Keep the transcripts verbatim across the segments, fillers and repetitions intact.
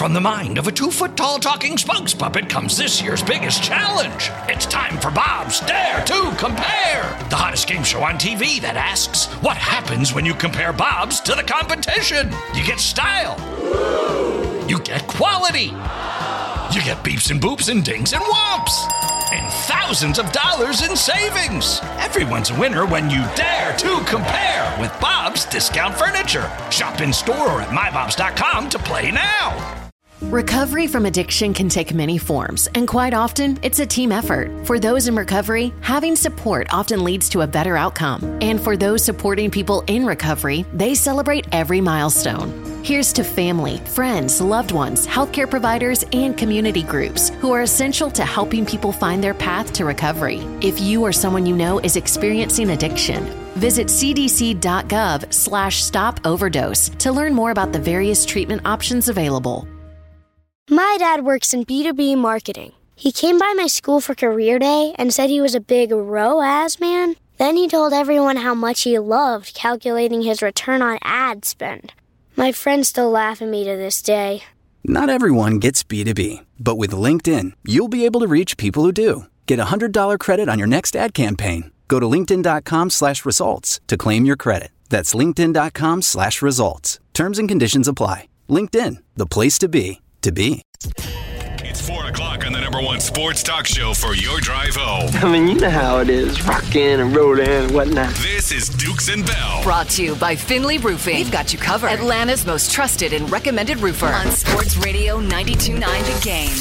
from the mind of a two-foot-tall talking spokes puppet comes this year's biggest challenge. It's time for Bob's Dare to Compare, the hottest game show on T V that asks, what happens when you compare Bob's to the competition? You get style. You get quality. You get beeps and boops and dings and whomps. And thousands of dollars in savings. Everyone's a winner when you dare to compare with Bob's Discount Furniture. Shop in store or at my bobs dot com to play now. Recovery from addiction can take many forms, and quite often, it's a team effort. For those in recovery, having support often leads to a better outcome. And for those supporting people in recovery, they celebrate every milestone. Here's to family, friends, loved ones, healthcare providers, and community groups who are essential to helping people find their path to recovery. If you or someone you know is experiencing addiction, visit c d c dot gov slash stop overdose to learn more about the various treatment options available. My dad works in B two B marketing. He came by my school for career day and said he was a big R O A S man. Then he told everyone how much he loved calculating his return on ad spend. My friends still laugh at me to this day. Not everyone gets B two B, but with LinkedIn, you'll be able to reach people who do. Get a one hundred dollars credit on your next ad campaign. Go to linkedin dot com slash results to claim your credit. That's linkedin dot com slash results. Terms and conditions apply. LinkedIn, the place to be, to be. It's four o'clock on the number one sports talk show for your drive home. I mean, you know how it is, rocking and rolling and whatnot. This is Dukes and Bell. Brought to you by Finley Roofing. We've got you covered. Atlanta's most trusted and recommended roofer. On Sports Radio ninety-two point nine The Game.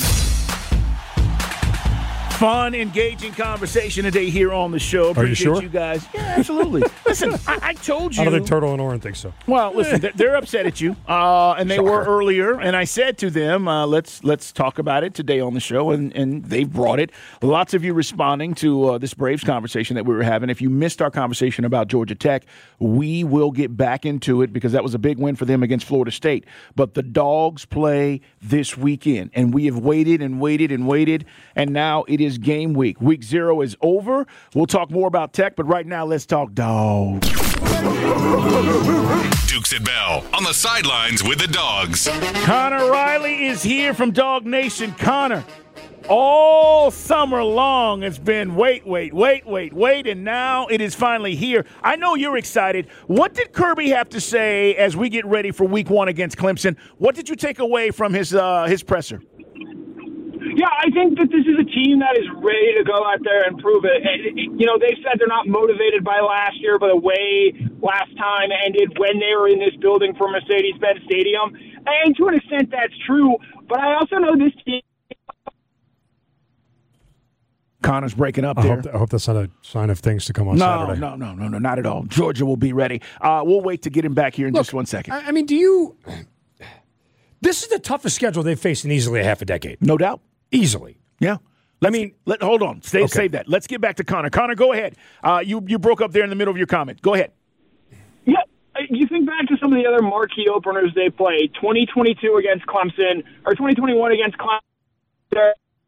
Fun, engaging conversation today here on the show. Appreciate Are you sure? you guys. Yeah, absolutely. Listen, I, I told you. I don't think Turtle and Oren think so. Well, listen, they're, they're upset at you, uh, and they Shocker. were earlier. And I said to them, uh, "Let's let's talk about it today on the show." And and they brought it. Lots of you responding to uh, this Braves conversation that we were having. If you missed our conversation about Georgia Tech, we will get back into it because that was a big win for them against Florida State. But the Dogs play this weekend, and we have waited and waited and waited, and now it is game week. Week zero is over. We'll talk more about Tech, but right now let's talk Dogs. Dukes and Bell on the sidelines with the Dogs. Connor Riley is here from Dog Nation. Connor, all summer long it's been wait, wait, wait, wait, wait, and now it is finally here. I know you're excited. What did Kirby have to say as we get ready for week one against Clemson? What did you take away from his uh, his presser? Yeah, I think that this is a team that is ready to go out there and prove it. And, you know, they've said they're not motivated by last year, but the way last time ended when they were in this building for Mercedes-Benz Stadium. And to an extent, that's true. But I also know this team. Connor's breaking up I there. hope, I hope that's not a sign of things to come on no, Saturday. No, no, no, no, not at all. Georgia will be ready. Uh, we'll wait to get him back here in Look, just one second. I, I mean, do you – this is the toughest schedule they've faced in easily a half a decade. No doubt. Easily. Yeah. Let's, I mean, let, hold on. Stay, okay. Save that. Let's get back to Connor. Connor, go ahead. Uh, you you broke up there in the middle of your comment. Go ahead. Yeah, you think back to some of the other marquee openers they played. twenty twenty-two against Clemson, or twenty twenty-one against Clemson.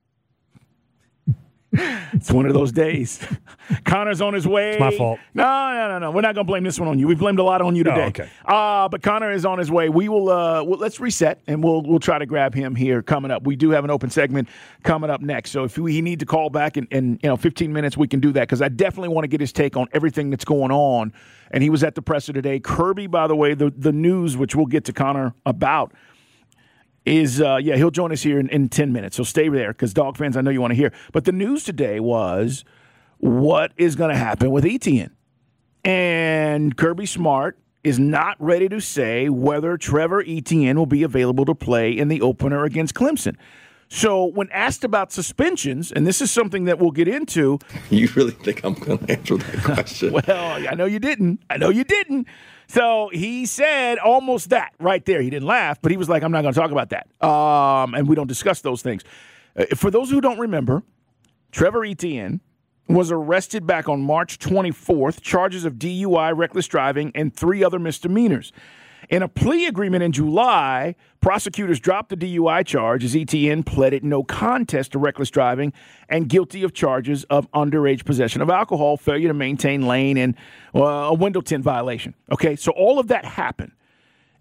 It's one of those days. Connor's on his way. It's my fault. No, no, no, no. We're not going to blame this one on you. We've blamed a lot on you today. Oh, okay. Uh, but Connor is on his way. We will. Uh, we'll, let's reset, and we'll we'll try to grab him here coming up. We do have an open segment coming up next. So if we need to call back in, in you know fifteen minutes, we can do that because I definitely want to get his take on everything that's going on. And he was at the presser today. Kirby, by the way, the the news, which we'll get to Connor about. Is, uh, yeah, he'll join us here in, in ten minutes. So stay there because Dog fans, I know you want to hear. But the news today was what is going to happen with Etienne. And Kirby Smart is not ready to say whether Trevor Etienne will be available to play in the opener against Clemson. So when asked about suspensions, and this is something that we'll get into. You really think I'm going to answer that question? Well, I know you didn't. I know you didn't. So he said almost that right there. He didn't laugh, but he was like, I'm not going to talk about that. Um, and we don't discuss those things. Uh, for those who don't remember, Trevor Etienne was arrested back on March twenty-fourth, charges of D U I, reckless driving, and three other misdemeanors. In a plea agreement in July, prosecutors dropped the D U I charge as Etienne pleaded no contest to reckless driving and guilty of charges of underage possession of alcohol, failure to maintain lane, and uh, a window tint violation. Okay, so all of that happened.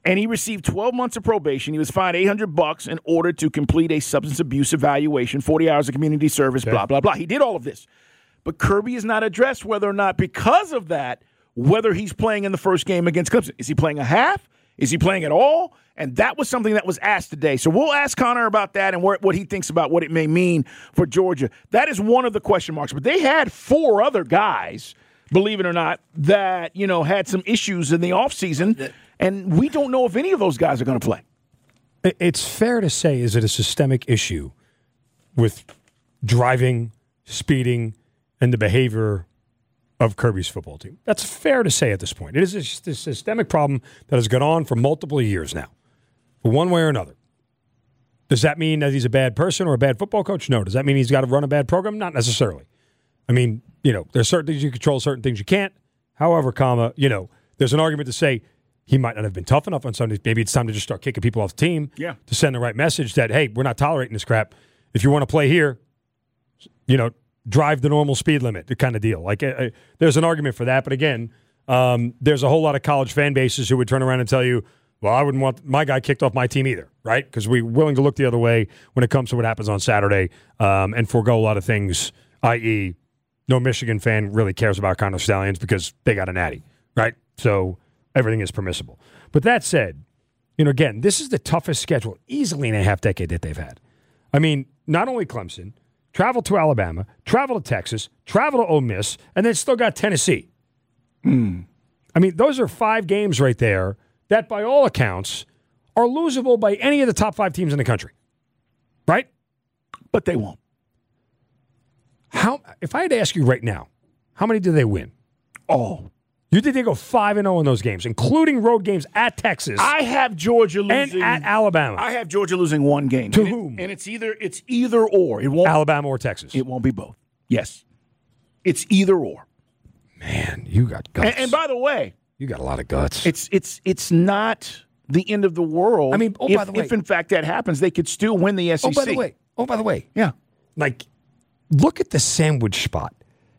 and he received twelve months of probation. He was fined eight hundred bucks in order to complete a substance abuse evaluation, forty hours of community service, okay. blah, blah, blah. He did all of this. But Kirby has not addressed whether or not, because of that, whether he's playing in the first game against Clemson. Is he playing a half? Is he playing at all? And that was something that was asked today. So we'll ask Connor about that and what he thinks about what it may mean for Georgia. That is one of the question marks. But they had four other guys, believe it or not, that, you know, had some issues in the offseason, and we don't know if any of those guys are going to play. It's fair to say, is it a systemic issue with driving, speeding, and the behavior of Kirby's football team? That's fair to say at this point. It is a, a systemic problem that has gone on for multiple years now, one way or another. Does that mean that he's a bad person or a bad football coach? No. Does that mean he's got to run a bad program? Not necessarily. I mean, you know, there's certain things you control, certain things you can't. However, comma, you know, there's an argument to say he might not have been tough enough on Sundays. Maybe it's time to just start kicking people off the team yeah. to send the right message that, hey, we're not tolerating this crap. If you want to play here, you know, drive the normal speed limit, the kind of deal. Like, uh, there's an argument for that. But again, um, there's a whole lot of college fan bases who would turn around and tell you, well, I wouldn't want my guy kicked off my team either, right? Because we're willing to look the other way when it comes to what happens on Saturday um, and forego a lot of things, that is, no Michigan fan really cares about Connor Stallions because they got a natty, right? So everything is permissible. But that said, you know, again, this is the toughest schedule easily in a half decade that they've had. I mean, not only Clemson, travel to Alabama, travel to Texas, travel to Ole Miss, and then still got Tennessee. Mm. I mean, those are five games right there that, by all accounts, are losable by any of the top five teams in the country. Right? But they won't. How? If I had to ask you right now, how many do they win? Oh. You think they go five and oh in those games, including road games at Texas? I have Georgia losing. And at Alabama. I have Georgia losing one game. To and whom? It, and it's either it's either or. It won't Alabama or Texas. It won't be both. Yes. It's either or. Man, you got guts. And, and by the way, you got a lot of guts. It's it's it's not the end of the world. I mean, oh, if, by the way, if in fact that happens, they could still win the S E C. Oh, by the way. Oh, by the way. Yeah. Like, look at the sandwich spot.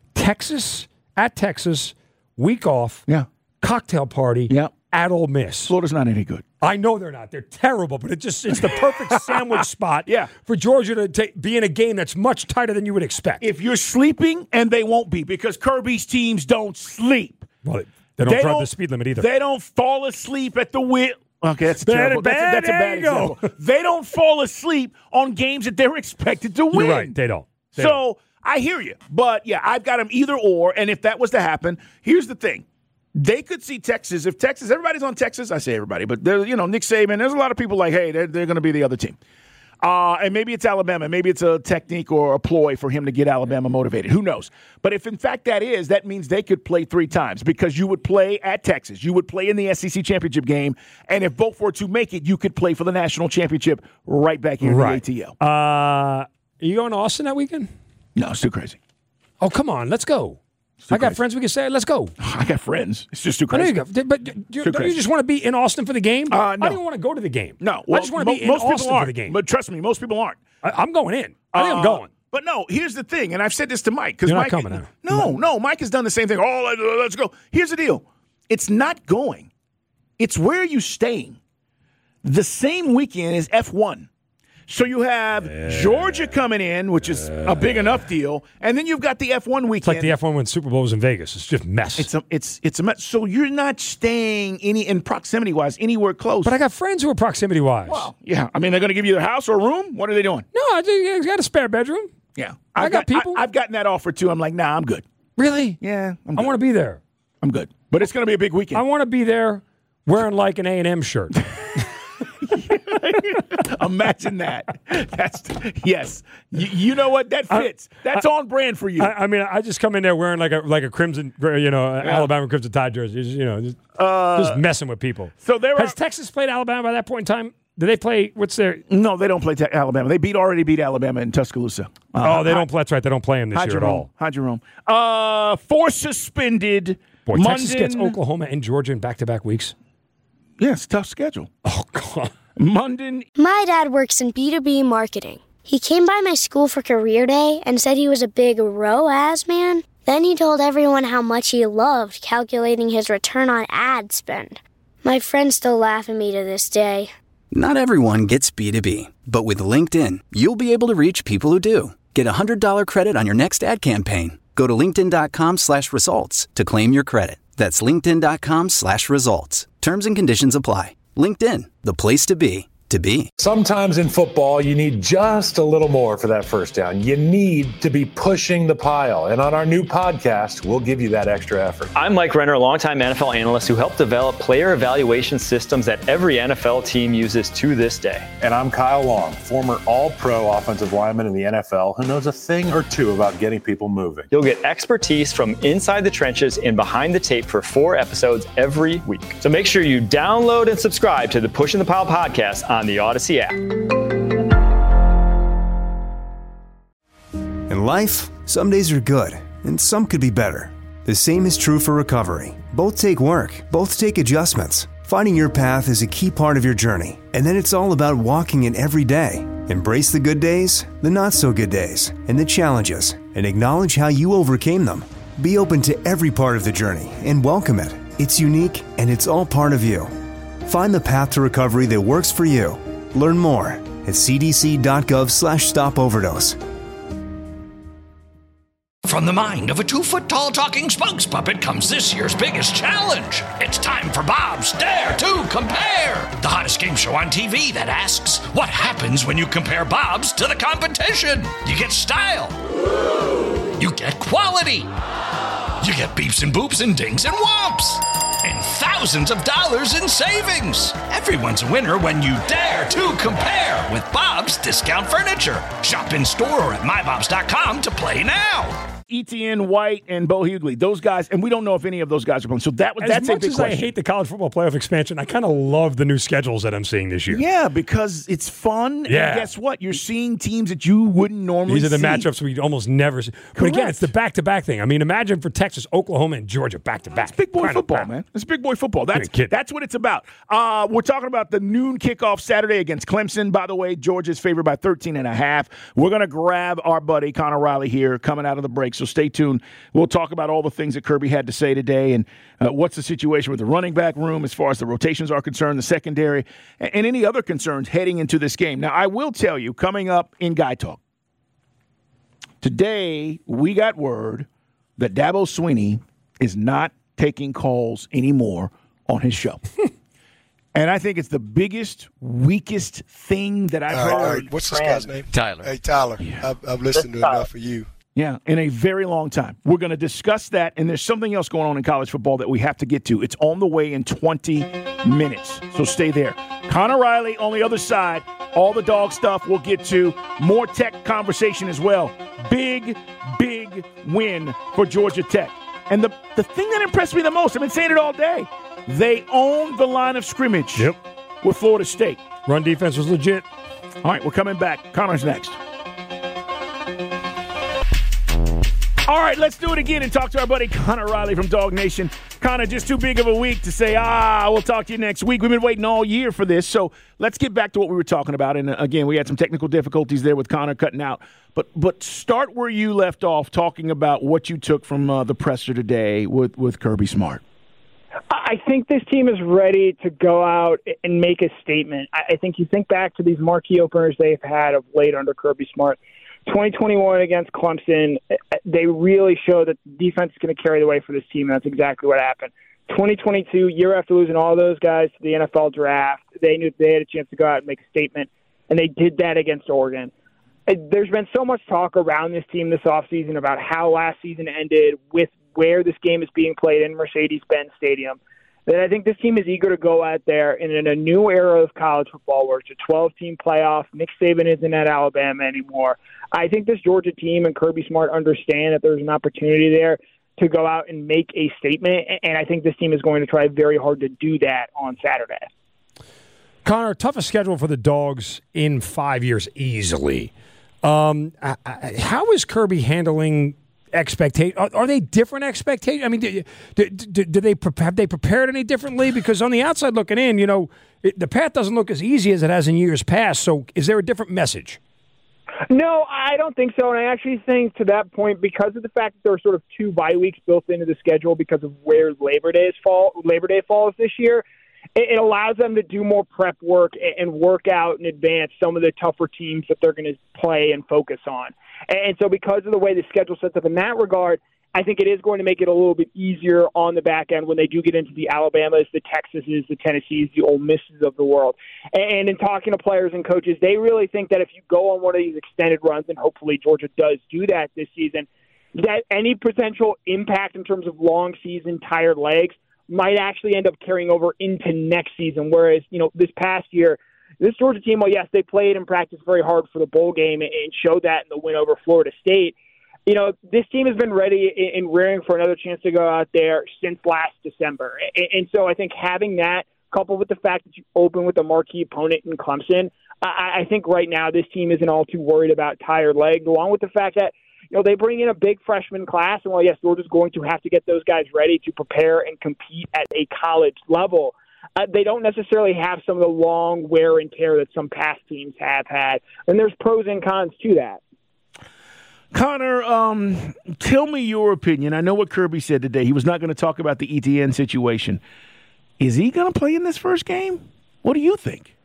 Texas, at Texas, week off. Yeah. Cocktail party. Yeah. At Ole Miss. Florida's not any good. I know they're not. They're terrible, but it just it's the perfect sandwich spot yeah. for Georgia to take, be in a game that's much tighter than you would expect. If you're sleeping, and they won't be, because Kirby's teams don't sleep. Well, they don't they drive don't, the speed limit either. They don't fall asleep at the wheel. Okay, that's a terrible. Bad, that's a, that's a bad example. They don't fall asleep on games that they're expected to win. You're right. They don't. They so don't. I hear you, but yeah, I've got them either or. And if that was to happen, here's the thing: they could see Texas. If Texas, everybody's on Texas. I say everybody, but there's you know Nick Saban. There's a lot of people like, hey, they're they're going to be the other team. Uh, and maybe it's Alabama. Maybe it's a technique or a ploy for him to get Alabama motivated. Who knows? But if, in fact, that is, that means they could play three times because you would play at Texas. You would play in the S E C championship game. And if both were to make it, you could play for the national championship right back here in right. the A T L. Uh, are you going to Austin that weekend? No, it's too crazy. Oh, come on. Let's go. I got crazy. friends we can say, let's go. I got friends. It's just too crazy. I know you go. But you, don't you just want to be in Austin for the game? Uh, no. I don't want to go to the game. No. Well, I just want to mo- be in most Austin people aren't, for the game. But trust me, most people aren't. I, I'm going in. I think uh, I'm going. But no, here's the thing, and I've said this to Mike. You're Mike, not coming now. No, no, Mike has done the same thing. Oh, let's go. Here's the deal. It's not going. It's where are you staying? The same weekend is F one. So you have yeah. Georgia coming in, which is a big enough deal, and then you've got the F one weekend. It's like the F one when Super Bowl was in Vegas. It's just mess. It's a it's it's a mess. So you're not staying any in proximity wise anywhere close. But I got friends who are proximity wise. Well, yeah. I mean, they're going to give you their house or a room. What are they doing? No, I think got a spare bedroom. Yeah, I I've got, got people. I, I've gotten that offer too. I'm like, nah, I'm good. Really? Yeah, I'm I want to be there. I'm good. But it's going to be a big weekend. I want to be there wearing like an A and M shirt. Imagine that. That's yes. You, you know what? That fits. That's I, on brand for you. I, I mean, I just come in there wearing like a like a crimson, you know, yeah. Alabama Crimson Tide jersey. Just, you know, just, uh, just messing with people. So there has are, Texas played Alabama by that point in time? Do they play? What's their? No, they don't play te- Alabama. They beat already beat Alabama in Tuscaloosa. Uh, oh, they don't play. That's right. They don't play them this year Jerome, at all. Hi, Jerome. Uh, four suspended. Boy, Munden. Texas gets Oklahoma and Georgia in back-to-back weeks. Yeah, it's a tough schedule. Oh God. Munden. My dad works in B two B marketing. He came by my school for career day and said he was a big R O A S man. Then he told everyone how much he loved calculating his return on ad spend. My friends still laugh at me to this day. Not everyone gets B two B, but with LinkedIn, you'll be able to reach people who do. Get a one hundred dollars credit on your next ad campaign. Go to linkedin.com slash results to claim your credit. That's linkedin.com slash results. Terms and conditions apply. LinkedIn, the place to be, to be. Sometimes in football, you need just a little more for that first down. You need to be pushing the pile. And on our new podcast, we'll give you that extra effort. I'm Mike Renner, a longtime N F L analyst who helped develop player evaluation systems that every N F L team uses to this day. And I'm Kyle Long, former all-pro offensive lineman in the N F L who knows a thing or two about getting people moving. You'll get expertise from inside the trenches and behind the tape for four episodes every week. So make sure you download and subscribe to the Pushing the Pile podcast on the Odyssey app. In life, some days are good, and some could be better. The same is true for recovery. Both take work, both take adjustments. Finding your path is a key part of your journey, and then it's all about walking it every day. Embrace the good days, the not-so-good days, and the challenges, and acknowledge how you overcame them. Be open to every part of the journey and welcome it. It's unique, and it's all part of you. Find the path to recovery that works for you. Learn more at cdc.gov slash stop overdose. From the mind of a two-foot-tall talking spokes puppet comes this year's biggest challenge. It's time for Bob's Dare to Compare, the hottest game show on T V that asks, what happens when you compare Bob's to the competition? You get style. You get quality. You get beeps and boops and dings and whomps. And thousands of dollars in savings. Everyone's a winner when you dare to compare with Bob's Discount Furniture. Shop in store or at my bobs dot com to play now. Etienne, White, and Bo Hughley, those guys, and we don't know if any of those guys are playing. So that was as that's a much big as question. I hate the college football playoff expansion, I kind of love the new schedules that I'm seeing this year. Yeah, because it's fun. Yeah. And guess what? You're seeing teams that you wouldn't normally see. These are the see. matchups we almost never see. But Correct. again, it's the back-to-back thing. I mean, imagine for Texas, Oklahoma, and Georgia back-to-back. It's big boy Kind football, man. It's big boy football. That's that's what it's about. Uh, we're talking about the noon kickoff Saturday against Clemson. By the way, Georgia's favored by thirteen and a half. We're going to grab our buddy Connor Riley here coming out of the break, so stay tuned. We'll talk about all the things that Kirby had to say today and uh, what's the situation with the running back room as far as the rotations are concerned, the secondary, and, and any other concerns heading into this game. Now, I will tell you, coming up in Guy Talk, today we got word that Dabo Swinney is not taking calls anymore on his show. And I think it's the biggest, weakest thing that I've all right, heard. all right. What's this guy's name? Tyler. Hey, Tyler. Yeah. I've, I've listened to enough for you. Yeah, in a very long time. We're going to discuss that, and there's something else going on in college football that we have to get to. It's on the way in twenty minutes, so stay there. Connor Riley on the other side, all the dog stuff we'll get to. More Tech conversation as well. Big, big win for Georgia Tech. And the, the thing that impressed me the most, I've been saying it all day, they owned the line of scrimmage yep. with Florida State. Run defense was legit. All right, we're coming back. Connor's next. All right, let's do it again and talk to our buddy Connor Riley from Dog Nation. Connor, just too big of a week to say, ah, we'll talk to you next week. We've been waiting all year for this, so let's get back to what we were talking about. And, uh, again, we had some technical difficulties there with Connor cutting out. But but start where you left off, talking about what you took from uh, the presser today with, with Kirby Smart. I think this team is ready to go out and make a statement. I think you think back to these marquee openers they've had of late under Kirby Smart. twenty twenty-one against Clemson, they really showed that defense is going to carry the way for this team, and that's exactly what happened. twenty twenty-two, year after losing all those guys to the N F L draft, they knew they had a chance to go out and make a statement, and they did that against Oregon. There's been so much talk around this team this offseason about how last season ended with where this game is being played in Mercedes-Benz Stadium, that I think this team is eager to go out there and in a new era of college football where it's a twelve-team playoff. Nick Saban isn't at Alabama anymore. I think this Georgia team and Kirby Smart understand that there's an opportunity there to go out and make a statement, and I think this team is going to try very hard to do that on Saturday. Connor, toughest schedule for the Dogs in five years easily. Um, I, I, how is Kirby handling expectations? Are, are they different expectations? I mean, do, do, do, do they have they prepared any differently? Because on the outside looking in, you know, it, the path doesn't look as easy as it has in years past. So is there a different message? No, I don't think so. And I actually think to that point, because of the fact that there are sort of two bye weeks built into the schedule because of where Labor Day fall, Labor Day falls this year, it, it allows them to do more prep work and work out in advance some of the tougher teams that they're going to play and focus on. And so because of the way the schedule sets up in that regard, I think it is going to make it a little bit easier on the back end when they do get into the Alabamas, the Texases, the Tennessees, the Ole Misses of the world. And in talking to players and coaches, they really think that if you go on one of these extended runs, and hopefully Georgia does do that this season, that any potential impact in terms of long season, tired legs, might actually end up carrying over into next season. Whereas, you know, this past year, this Georgia team, well, yes, they played and practiced very hard for the bowl game and showed that in the win over Florida State. You know, this team has been ready and rearing for another chance to go out there since last December. And so I think having that, coupled with the fact that you open with a marquee opponent in Clemson, I think right now this team isn't all too worried about tired legs, along with the fact that, you know, they bring in a big freshman class, and while, yes, Georgia's going to have to get those guys ready to prepare and compete at a college level, uh, they don't necessarily have some of the long wear and tear that some past teams have had. And there's pros and cons to that. Connor, um, tell me your opinion. I know what Kirby said today. He was not going to talk about the E T N situation. Is he going to play in this first game? What do you think?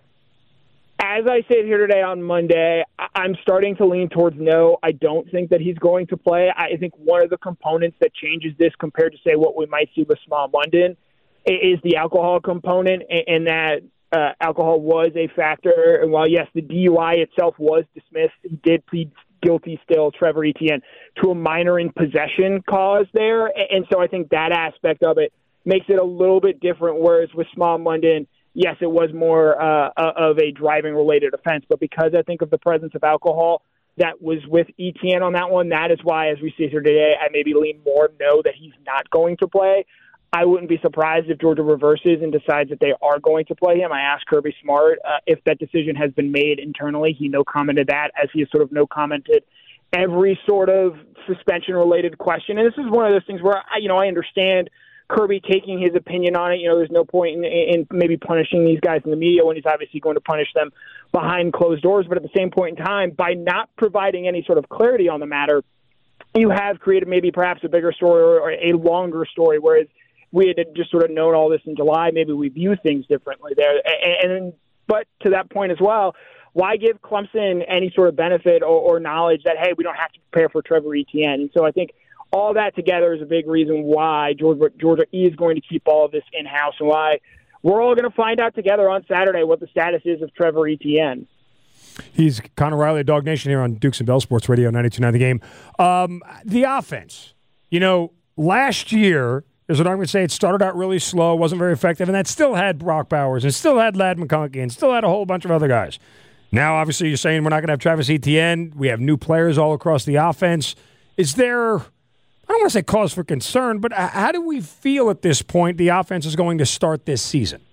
As I sit here today on Monday, I'm starting to lean towards no. I don't think that he's going to play. I think one of the components that changes this compared to, say, what we might see with Small London is the alcohol component, and that uh, alcohol was a factor. And while, yes, the D U I itself was dismissed, he did plead guilty still, Trevor Etienne, to a minor in possession cause there. And so I think that aspect of it makes it a little bit different, whereas with Small London, yes, it was more uh, of a driving-related offense. But because I think of the presence of alcohol that was with Etienne on that one, that is why, as we see here today, I maybe lean more no that he's not going to play. I wouldn't be surprised if Georgia reverses and decides that they are going to play him. I asked Kirby Smart uh, if that decision has been made internally. He no commented that, as he has sort of no commented every sort of suspension-related question. And this is one of those things where, I, you know, I understand Kirby taking his opinion on it. You know, there's no point in, in maybe punishing these guys in the media when he's obviously going to punish them behind closed doors. But at the same point in time, by not providing any sort of clarity on the matter, you have created maybe perhaps a bigger story or a longer story, whereas we had just sort of known all this in July. Maybe we view things differently there. And, and but to that point as well, why give Clemson any sort of benefit or, or knowledge that, hey, we don't have to prepare for Trevor Etienne? And so I think all that together is a big reason why Georgia, Georgia is going to keep all of this in-house, and why we're all going to find out together on Saturday what the status is of Trevor Etienne. He's Connor Riley of Dog Nation here on Dukes and Bell Sports Radio ninety-two point nine The Game. Um, the offense, you know, last year, there's an argument to say it started out really slow, wasn't very effective, and that still had Brock Bowers, and still had Ladd McConkey, and still had a whole bunch of other guys. Now, obviously, you're saying we're not going to have Travis Etienne. We have new players all across the offense. Is there, I don't want to say cause for concern, but how do we feel at this point the offense is going to start this season?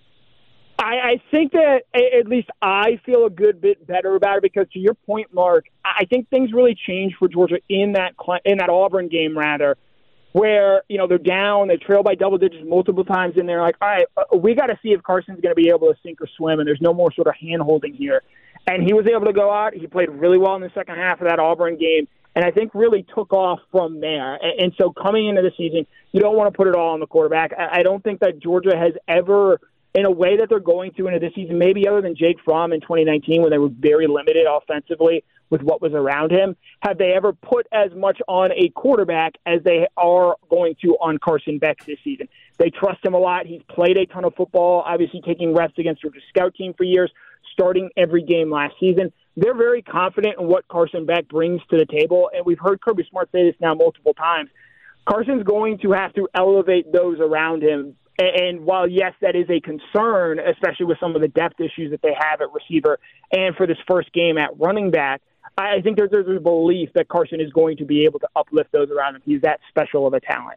I, I think that at least I feel a good bit better about it because, to your point, Mark, I think things really changed for Georgia in that in that Auburn game, rather, where, you know, they're down, they trail by double digits multiple times, and they're like, all right, we got to see if Carson's going to be able to sink or swim, and there's no more sort of hand-holding here. And he was able to go out. He played really well in the second half of that Auburn game, and I think really took off from there. And so coming into the season, you don't want to put it all on the quarterback. I don't think that Georgia has ever, in a way that they're going to into this season, maybe other than Jake Fromm in twenty nineteen when they were very limited offensively with what was around him, have they ever put as much on a quarterback as they are going to on Carson Beck this season. They trust him a lot. He's played a ton of football, obviously taking reps against Georgia's scout team for years, starting every game last season. They're very confident in what Carson Beck brings to the table, and we've heard Kirby Smart say this now multiple times. Carson's going to have to elevate those around him. And while, yes, that is a concern, especially with some of the depth issues that they have at receiver and for this first game at running back, I think there's, there's a belief that Carson is going to be able to uplift those around him. He's that special of a talent.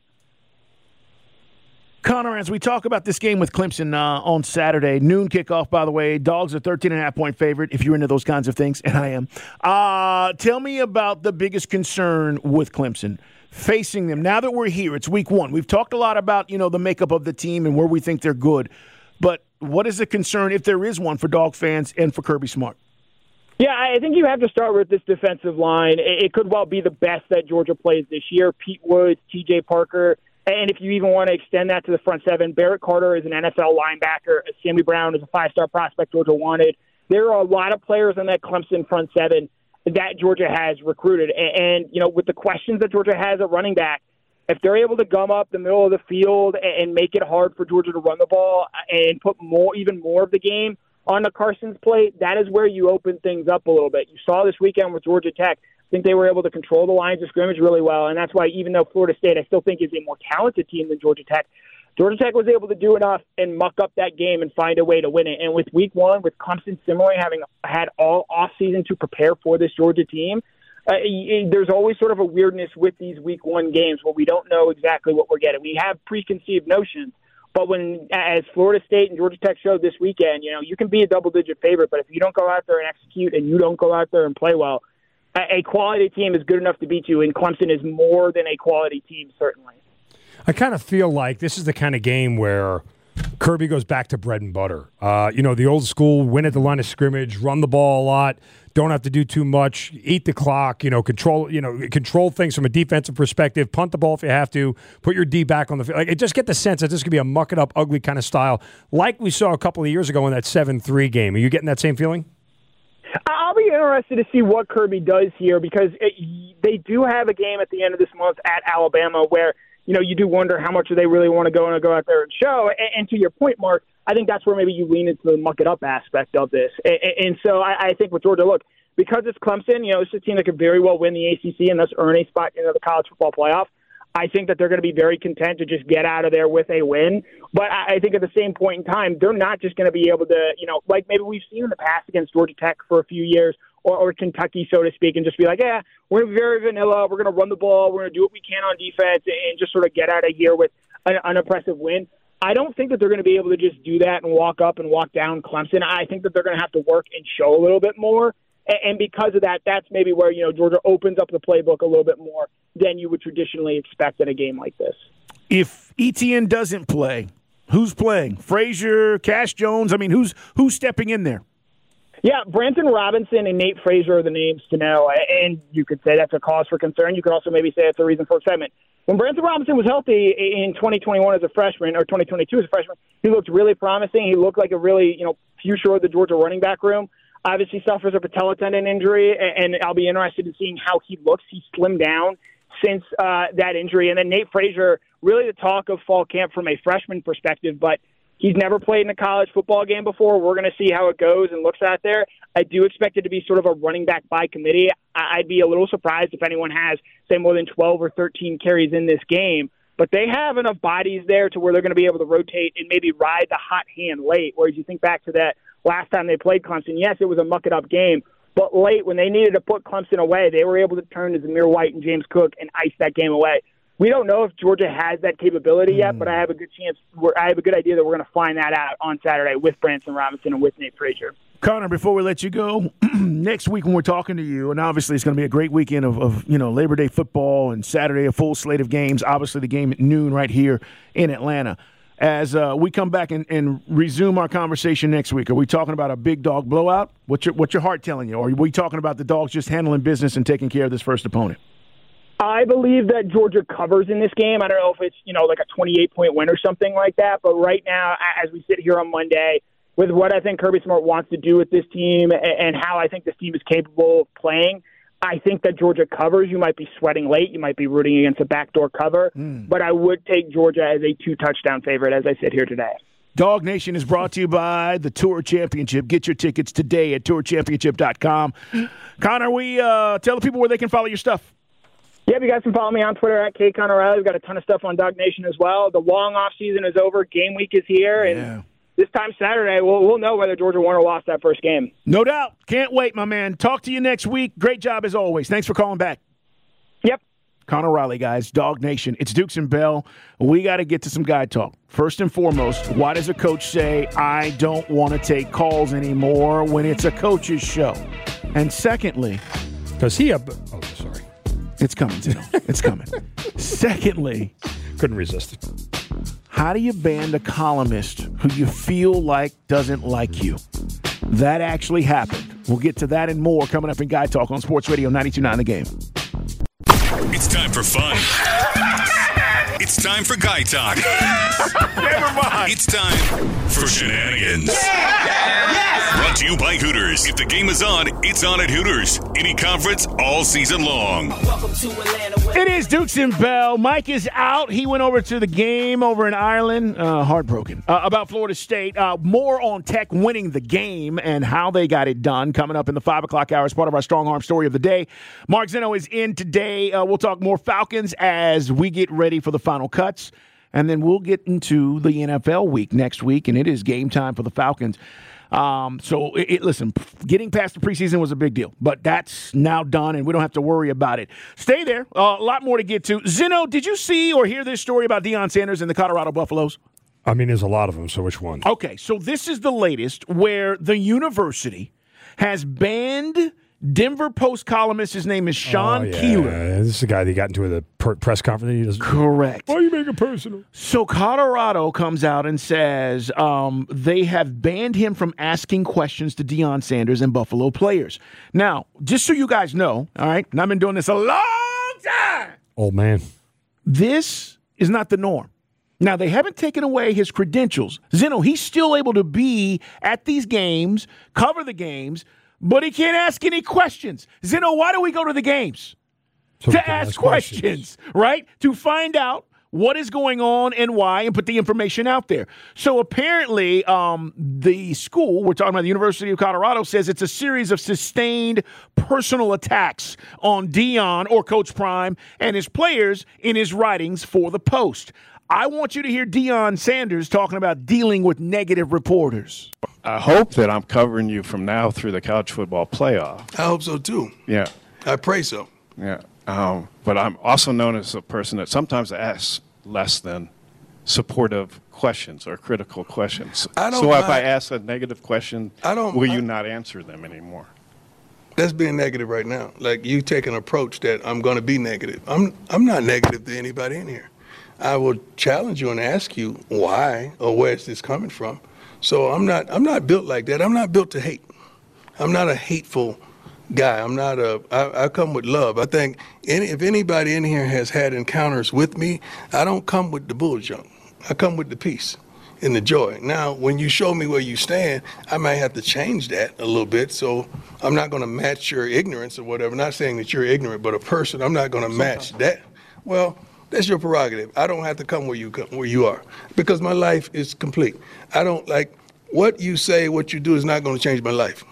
Connor, as we talk about this game with Clemson uh, on Saturday, noon kickoff, by the way, Dogs are thirteen and a half point favorite, if you're into those kinds of things, and I am. Uh, tell me about the biggest concern with Clemson facing them. Now that we're here, it's week one. We've talked a lot about, you know, the makeup of the team and where we think they're good. But what is the concern, if there is one, for Dog fans and for Kirby Smart? Yeah, I think you have to start with this defensive line. It could well be the best that Georgia plays this year. Pete Woods, T J Parker, And if you even want to extend that to the front seven, Barrett Carter is an N F L linebacker. Sammy Brown is a five-star prospect Georgia wanted. There are a lot of players in that Clemson front seven that Georgia has recruited. And, and, you know, with the questions that Georgia has at running back, if they're able to gum up the middle of the field and, and make it hard for Georgia to run the ball and put more, even more of the game on the Carson's plate, that is where you open things up a little bit. You saw this weekend with Georgia Tech. I think they were able to control the lines of scrimmage really well, and that's why even though Florida State I still think is a more talented team than Georgia Tech, Georgia Tech was able to do enough and muck up that game and find a way to win it. And with week one, with Clemson similarly having had all offseason to prepare for this Georgia team, uh, there's always sort of a weirdness with these week one games where we don't know exactly what we're getting. We have preconceived notions, but when, as Florida State and Georgia Tech showed this weekend, you know, you can be a double-digit favorite, but if you don't go out there and execute and you don't go out there and play well, a quality team is good enough to beat you, and Clemson is more than a quality team, certainly. I kind of feel like this is the kind of game where Kirby goes back to bread and butter. Uh, you know, the old school, win at the line of scrimmage, run the ball a lot, don't have to do too much, eat the clock, you know, control, you know, control things from a defensive perspective, punt the ball if you have to, put your D back on the field. Like, just get the sense that this could be a muck it up, ugly kind of style, like we saw a couple of years ago in that seven three game. Are you getting that same feeling? I'll be interested to see what Kirby does here because it, they do have a game at the end of this month at Alabama where, you know, you do wonder how much do they really want to go and go out there and show. And, and to your point, Mark, I think that's where maybe you lean into the muck-it-up aspect of this. And, and so I, I think with Georgia, look, because it's Clemson, you know, it's a team that could very well win the A C C and thus earn a spot in the college football playoff. I think that they're going to be very content to just get out of there with a win. But I think at the same point in time, they're not just going to be able to, you know, like maybe we've seen in the past against Georgia Tech for a few years or, or Kentucky, so to speak, and just be like, yeah, we're going to be very vanilla. We're going to run the ball. We're going to do what we can on defense and just sort of get out of here with an unimpressive win. I don't think that they're going to be able to just do that and walk up and walk down Clemson. I think that they're going to have to work and show a little bit more. And because of that, that's maybe where, you know, Georgia opens up the playbook a little bit more than you would traditionally expect in a game like this. If Etienne doesn't play, who's playing? Frazier, Cash Jones? I mean, who's who's stepping in there? Yeah, Branson Robinson and Nate Frazier are the names to know. And you could say that's a cause for concern. You could also maybe say it's a reason for excitement. When Branson Robinson was healthy in twenty twenty-one as a freshman, or twenty twenty-two as a freshman, he looked really promising. He looked like a really, you know, future of the Georgia running back room. Obviously suffers a patella tendon injury, and I'll be interested in seeing how he looks. He's slimmed down since uh, that injury. And then Nate Frazier, really the talk of fall camp from a freshman perspective, but he's never played in a college football game before. We're going to see how it goes and looks out there. I do expect it to be sort of a running back by committee. I'd be a little surprised if anyone has, say, more than twelve or thirteen carries in this game. But they have enough bodies there to where they're going to be able to rotate and maybe ride the hot hand late. Whereas you think back to that last time they played Clemson, yes, it was a muck-it-up game. But late, when they needed to put Clemson away, they were able to turn to Zamir White and James Cook and ice that game away. We don't know if Georgia has that capability yet, mm. but I have a good chance. I have a good idea that we're going to find that out on Saturday with Branson Robinson and with Nate Frazier. Connor, before we let you go, next week when we're talking to you, and obviously it's going to be a great weekend of, of you know Labor Day football and Saturday a full slate of games. Obviously the game at noon right here in Atlanta. As uh, we come back and, and resume our conversation next week, are we talking about a big dog blowout? What's your what's your heart telling you? Or are we talking about the Dogs just handling business and taking care of this first opponent? I believe that Georgia covers in this game. I don't know if it's, you know, like a twenty-eight point win or something like that. But right now, as we sit here on Monday, with what I think Kirby Smart wants to do with this team and how I think this team is capable of playing, I think that Georgia covers. You might be sweating late. You might be rooting against a backdoor cover. Mm. But I would take Georgia as a two-touchdown favorite as I sit here today. Dog Nation is brought to you by the Tour Championship. Get your tickets today at tour championship dot com. Connor, we uh, tell the people where they can follow your stuff. Yeah, you guys can follow me on Twitter at K Connor Riley. We've got a ton of stuff on Dog Nation as well. The long off season is over. Game week is here. And yeah. This time Saturday, we'll, we'll know whether Georgia won or lost that first game. No doubt. Can't wait, my man. Talk to you next week. Great job as always. Thanks for calling back. Yep. Connor Riley, guys. Dog Nation. It's Dukes and Bell. We got to get to some guy talk. First and foremost, why does a coach say, I don't want to take calls anymore when it's a coach's show? And secondly, does he have... Oh, sorry. It's coming, Tim. It's coming. Secondly, couldn't resist it. How do you ban a columnist who you feel like doesn't like you? That actually happened. We'll get to that and more coming up in Guy Talk on Sports Radio ninety-two point nine The Game. It's time for fun. It's time for Guy Talk. Never mind. It's time for Shenanigans. Yes! Brought to you by Hooters. If the game is on, it's on at Hooters. Any conference all season long. Welcome to Atlanta. It is Dukes and Bell. Mike is out. He went over to the game over in Ireland. Uh, heartbroken. Uh, about Florida State. Uh, more on Tech winning the game and how they got it done coming up in the five o'clock hour as part of our Strong Arm Story of the Day. Mark Zeno is in today. Uh, we'll talk more Falcons as we get ready for the final cuts. And then we'll get into the N F L week next week, and it is game time for the Falcons. Um, so, it, it, listen, getting past the preseason was a big deal, but that's now done, and we don't have to worry about it. Stay there. Uh, a lot more to get to. Zeno, did you see or hear this story about Deion Sanders and the Colorado Buffaloes? I mean, there's a lot of them, so which one? Okay, so this is the latest where the university has banned Denver Post columnist. His name is Sean oh, yeah. Keeler. This is the guy that got into the per- press conference. He doesn't, Correct. Why are you making it personal? So Colorado comes out and says um, they have banned him from asking questions to Deion Sanders and Buffalo players. Now, just so you guys know, all right, and I've been doing this a long time. Old man. This is not the norm. Now, they haven't taken away his credentials. Zeno, he's still able to be at these games, cover the games, but he can't ask any questions. Zeno, why do we go to the games? So to ask, ask questions, questions, right? To find out what is going on and why and put the information out there. So apparently um, the school, we're talking about the University of Colorado, says it's a series of sustained personal attacks on Deion or Coach Prime and his players in his writings for the Post. I want you to hear Deion Sanders talking about dealing with negative reporters. I hope that I'm covering you from now through the college football playoff. I hope so, too. Yeah. I pray so. Yeah. Um, but I'm also known as a person that sometimes asks less than supportive questions or critical questions. I don't so mind. if I ask a negative question, I don't, will I, you not answer them anymore? That's being negative right now. Like, you take an approach that I'm going to be negative. I'm I'm not negative to anybody in here. I will challenge you and ask you why or where is this coming from. So I'm not I'm not built like that. I'm not built to hate. I'm not a hateful guy. I'm not a I, I come with love. I think any, if anybody in here has had encounters with me, I don't come with the bull junk. I come with the peace and the joy. Now, when you show me where you stand, I might have to change that a little bit. So I'm not going to match your ignorance or whatever. Not saying that you're ignorant, but a person, I'm not going to match that. Well, that's your prerogative. I don't have to come where you come, where you are, because my life is complete. I don't like what you say, what you do is not going to change my life.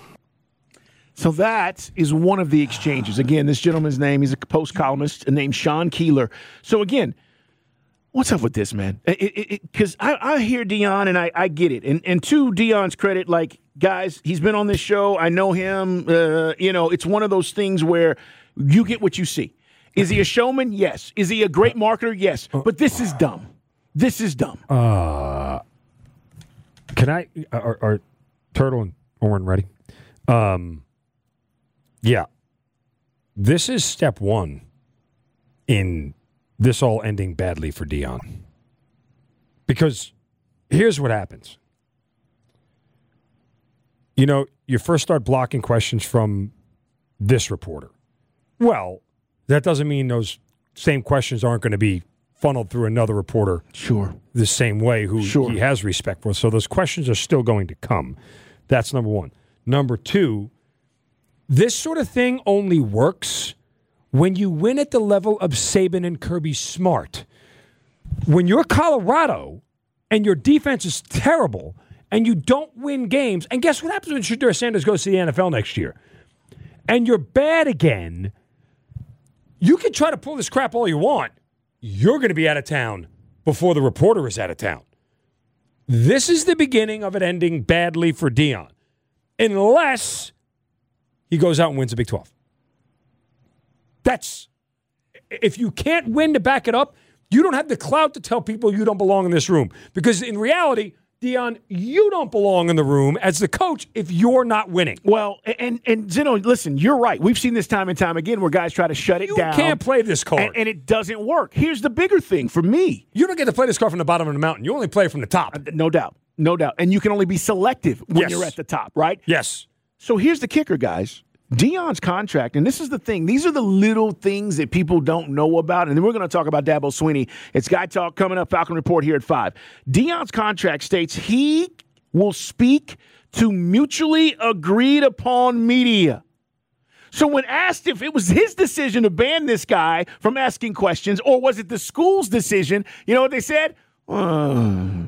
So that is one of the exchanges. Again, this gentleman's name, he's a Post columnist named Sean Keeler. So again, what's up with this, man? Because I, I hear Deion and I, I get it. And, and to Deion's credit, like, guys, he's been on this show. I know him. Uh, you know, it's one of those things where you get what you see. Is he a showman? Yes. Is he a great marketer? Yes. But this is dumb. This is dumb. Uh, can I? Are, are Turtle and Oren ready? Um, yeah. This is step one in this all ending badly for Deion. Because here's what happens. You know, you first start blocking questions from this reporter. Well, that doesn't mean those same questions aren't going to be funneled through another reporter. Sure. The same way who sure. he has respect for. So those questions are still going to come. That's number one. Number two, this sort of thing only works when you win at the level of Saban and Kirby Smart. When you're Colorado and your defense is terrible and you don't win games, and guess what happens when Shedeur Sanders goes to the N F L next year? And you're bad again. You can try to pull this crap all you want. You're going to be out of town before the reporter is out of town. This is the beginning of it ending badly for Deion. Unless he goes out and wins the Big twelve. That's, if you can't win to back it up, you don't have the clout to tell people you don't belong in this room. Because in reality, Deion, you don't belong in the room as the coach if you're not winning. Well, and and Zeno, listen, you're right. We've seen this time and time again where guys try to shut it you down. You can't play this card. And, and it doesn't work. Here's the bigger thing for me. You don't get to play this card from the bottom of the mountain. You only play from the top. Uh, no doubt. No doubt. And you can only be selective when yes. you're at the top, right? Yes. So here's the kicker, guys. Deion's contract, and this is the thing, these are the little things that people don't know about, and then we're going to talk about Dabo Swinney. It's Guy Talk coming up, Falcon Report here at five. Deion's contract states he will speak to mutually agreed upon media. So when asked if it was his decision to ban this guy from asking questions, or was it the school's decision, you know what they said? Uh,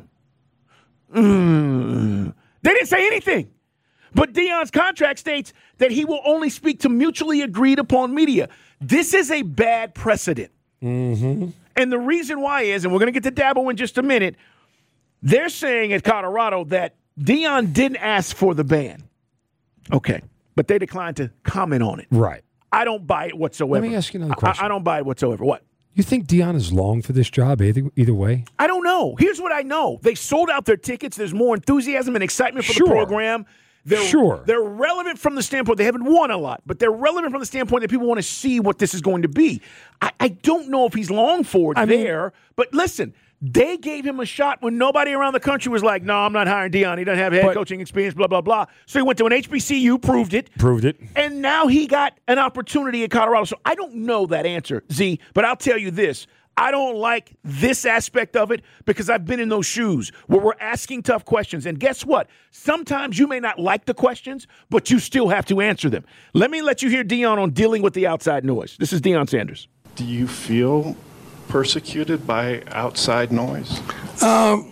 uh, they didn't say anything. But Deion's contract states that he will only speak to mutually agreed upon media. This is a bad precedent. Mm-hmm. And the reason why is, and we're going to get to Dabo in just a minute, they're saying at Colorado that Deion didn't ask for the ban. Okay. But they declined to comment on it. Right. I don't buy it whatsoever. Let me ask you another question. I, I don't buy it whatsoever. What? You think Deion is long for this job either, either way? I don't know. Here's what I know. They sold out their tickets. There's more enthusiasm and excitement for Sure. the program. They're, Sure. They're relevant from the standpoint, they haven't won a lot, but they're relevant from the standpoint that people want to see what this is going to be. I, I don't know if he's long for it I mean- there, but listen, they gave him a shot when nobody around the country was like, no, I'm not hiring Deion. He doesn't have head But- coaching experience, blah, blah, blah. So he went to an H B C U, proved it. Proved it. And now he got an opportunity at Colorado. So I don't know that answer, Z, but I'll tell you this. I don't like this aspect of it because I've been in those shoes where we're asking tough questions. And guess what? Sometimes you may not like the questions, but you still have to answer them. Let me let you hear Deion on dealing with the outside noise. This is Deion Sanders. Do you feel persecuted by outside noise? Um,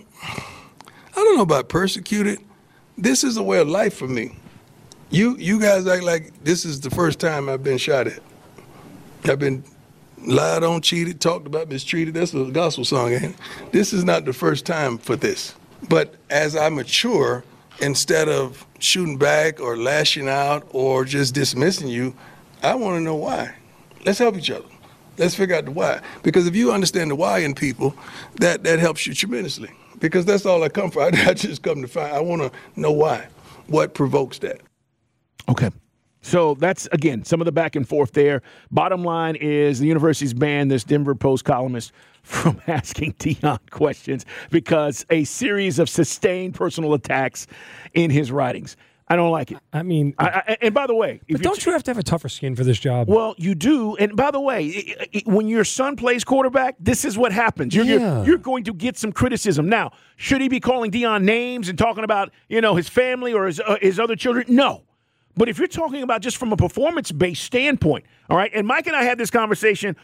I don't know about persecuted. This is a way of life for me. You you guys act like this is the first time I've been shot at. I've been lied on, cheated, talked about, mistreated. That's a gospel song, ain't it? This is not the first time for this. But as I mature, instead of shooting back or lashing out or just dismissing you, I want to know why. Let's help each other. Let's figure out the why. Because if you understand the why in people, that, that helps you tremendously. Because that's all I come for. I, I just come to find, I want to know why. What provokes that? Okay. So that's, again, some of the back and forth there. Bottom line is the university's banned this Denver Post columnist from asking Deion questions because a series of sustained personal attacks in his writings. I don't like it. I mean, I, I, and by the way, but don't you have to have a tougher skin for this job? Well, you do. And by the way, it, it, when your son plays quarterback, this is what happens. You're, Yeah. you're, you're going to get some criticism. Now, should he be calling Deion names and talking about, you know, his family or his, uh, his other children? No. But if you're talking about just from a performance-based standpoint, all right, and Mike and I had this conversation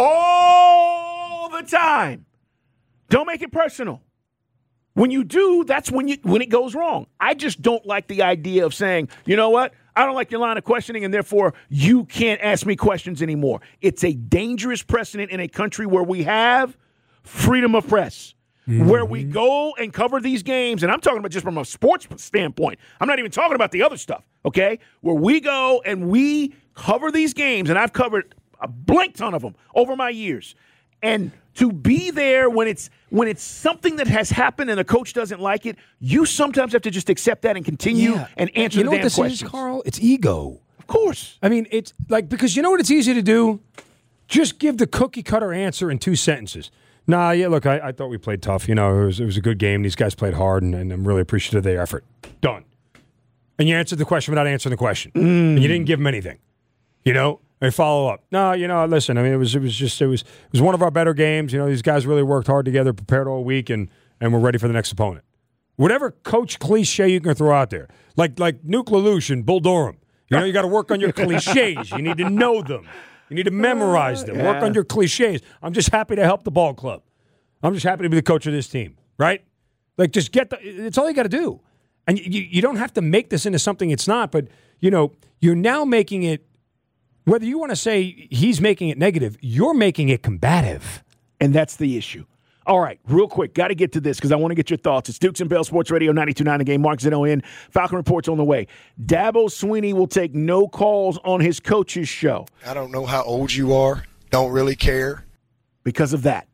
all the time. Don't make it personal. When you do, that's when you when it goes wrong. I just don't like the idea of saying, you know what, I don't like your line of questioning, and therefore you can't ask me questions anymore. It's a dangerous precedent in a country where we have freedom of press. Mm-hmm. Where we go and cover these games, and I'm talking about just from a sports standpoint. I'm not even talking about the other stuff, okay? Where we go and we cover these games, and I've covered a blank ton of them over my years. And to be there when it's when it's something that has happened and the coach doesn't like it, you sometimes have to just accept that and continue Yeah. and answer you know the what damn this questions. is, Carl? It's ego. Of course. I mean, it's like, because you know what it's easy to do? Just give the cookie cutter answer in two sentences. Nah, yeah, look, I, I thought we played tough. You know, it was, it was a good game. These guys played hard, and, and I'm really appreciative of their effort. Done. And you answered the question without answering the question. Mm. And you didn't give them anything. You know? And follow up. No, you know, listen, I mean, it was it was just, it was it was one of our better games. You know, these guys really worked hard together, prepared all week, and, and we're ready for the next opponent. Whatever coach cliche you can throw out there. Like, like Nuke LaLoosh and Bull Durham. You know, you got to work on your cliches. You need to know them. You need to memorize them. Yeah. Work on your cliches. I'm just happy to help the ball club. I'm just happy to be the coach of this team, right? Like, just get the – it's all you got to do. And you, you don't have to make this into something it's not, but, you know, you're now making it – whether you want to say he's making it negative, you're making it combative. And that's the issue. All right, real quick, got to get to this because I want to get your thoughts. It's Dukes and Bell Sports Radio ninety-two point nine The Game. Mark Zeno in. Falcon Report's on the way. Dabo Swinney will take no calls on his coach's show. I don't know how old you are. Don't really care. Because of that.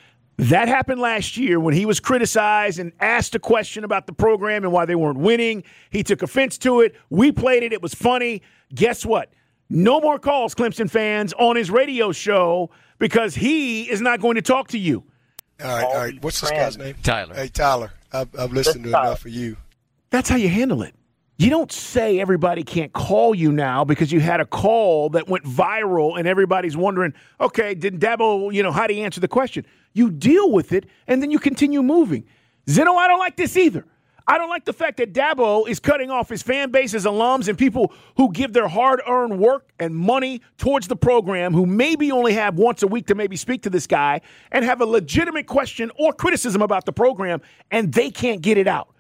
That happened last year when he was criticized and asked a question about the program and why they weren't winning. He took offense to it. We played it. It was funny. Guess what? No more calls, Clemson fans, on his radio show because he is not going to talk to you. All right, all right. What's this guy's name? Tyler. Hey, Tyler, I've, I've listened to enough of you. That's how you handle it. You don't say everybody can't call you now because you had a call that went viral and everybody's wondering, okay, did Dabo, you know, how do you answer the question? You deal with it, and then you continue moving. Zeno, I don't like this either. I don't like the fact that Dabo is cutting off his fan base, his alums, and people who give their hard-earned work and money towards the program, who maybe only have once a week to maybe speak to this guy and have a legitimate question or criticism about the program, and they can't get it out.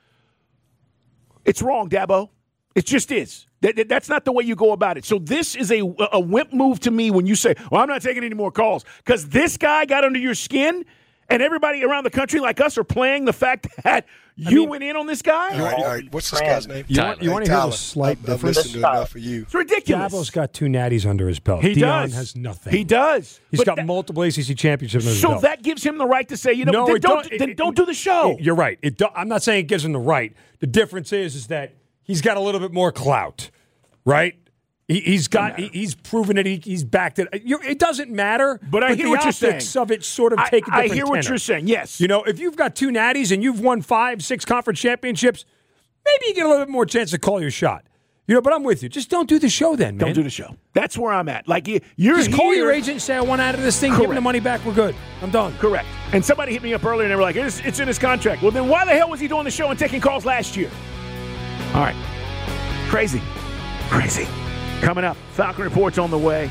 It's wrong, Dabo. It just is. That, that, that's not the way you go about it. So this is a, a wimp move to me when you say, well, I'm not taking any more calls, because this guy got under your skin, and everybody around the country like us are playing the fact that you I mean, went in on this guy? All right, all right. What's this guy's name? You want, you want to hear the slight I've, difference? I've listened to enough for you. It's ridiculous. Dabo's got two natties under his belt. He Dion does. has nothing. He does. He's But got that, multiple A C C championships under his so belt. that gives him the right to say, you know, no, then, it don't, don't, then it, don't do the show. It, you're right. It do, I'm not saying it gives him the right. The difference is, is that he's got a little bit more clout, right? He, he's got. He, he's proven it. He, he's backed it. You're, it doesn't matter. But I but hear the what you're saying. optics of it sort of I, take a different I hear what tenor. you're saying. Yes. You know, if you've got two natties and you've won five, six conference championships, maybe you get a little bit more chance to call your shot. You know, but I'm with you. Just don't do the show then, man. Don't do the show. That's where I'm at. Like, you're Just here. call your agent and say, I want out of this thing. Correct. Give me the money back. We're good. I'm done. Correct. And somebody hit me up earlier and they were like, it's, it's in his contract. Well, then why the hell was he doing the show and taking calls last year? All right. Crazy. Crazy. Coming up, Falcon Report's on the way.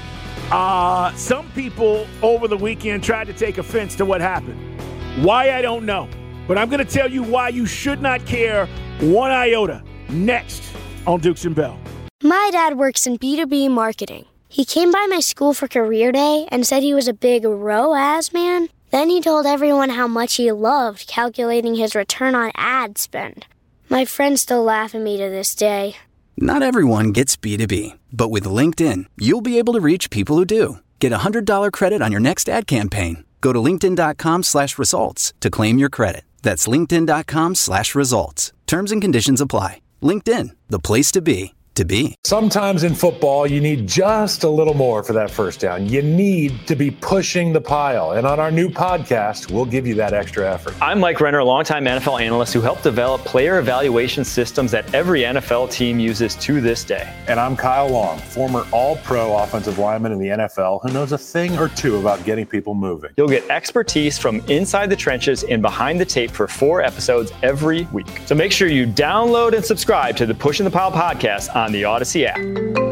Uh, some people over the weekend tried to take offense to what happened. Why, I don't know. But I'm going to tell you why you should not care one iota. Next on Dukes and Bell. My dad works in B two B marketing. He came by my school for career day and said he was a big R O A S man. Then he told everyone how much he loved calculating his return on ad spend. My friends still laugh at me to this day. Not everyone gets B two B, but with LinkedIn, you'll be able to reach people who do. Get a one hundred dollars credit on your next ad campaign. Go to linkedin.com slash results to claim your credit. That's linkedin.com slash results. Terms and conditions apply. LinkedIn, the place to be, to be. Sometimes in football, you need just a little more for that first down. You need to be pushing the pile. And on our new podcast, we'll give you that extra effort. I'm Mike Renner, a longtime N F L analyst who helped develop player evaluation systems that every N F L team uses to this day. And I'm Kyle Long, former all-pro offensive lineman in the N F L who knows a thing or two about getting people moving. You'll get expertise from inside the trenches and behind the tape for four episodes every week. So make sure you download and subscribe to the Pushing the Pile podcast on the Odyssey app.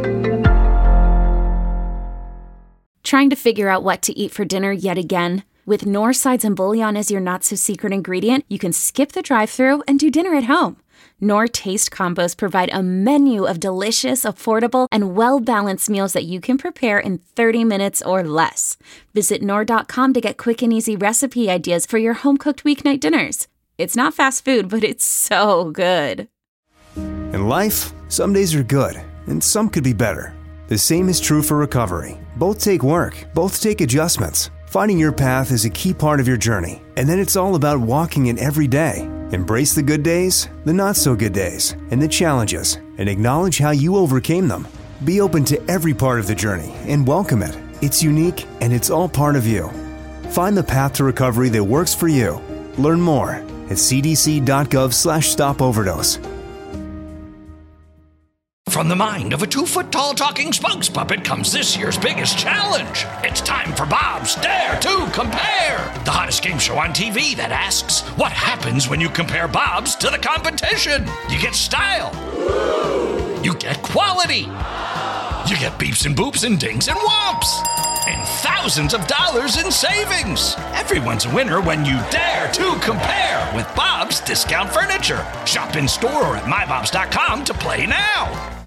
Trying to figure out what to eat for dinner yet again? With Knorr Sides and Bouillon as your not-so-secret ingredient, you can skip the drive-thru and do dinner at home. Knorr Taste Combos provide a menu of delicious, affordable, and well-balanced meals that you can prepare in thirty minutes or less. Visit Knorr dot com to get quick and easy recipe ideas for your home-cooked weeknight dinners. It's not fast food, but it's so good. In life, some days are good, and some could be better. The same is true for recovery. Both take work, both take adjustments. Finding your path is a key part of your journey, and then it's all about walking it every day. Embrace the good days, the not-so-good days, and the challenges, and acknowledge how you overcame them. Be open to every part of the journey and welcome it. It's unique, and it's all part of you. Find the path to recovery that works for you. Learn more at cdc.gov slash stop overdose. From the mind of a two-foot-tall talking spokes puppet comes this year's biggest challenge. It's time for Bob's Dare to Compare, the hottest game show on T V that asks, what happens when you compare Bob's to the competition? You get style. You get quality. You get beeps and boops and dings and whomps. And thousands of dollars in savings. Everyone's a winner when you dare to compare with Bob's Discount Furniture. Shop in store or at my bobs dot com to play now.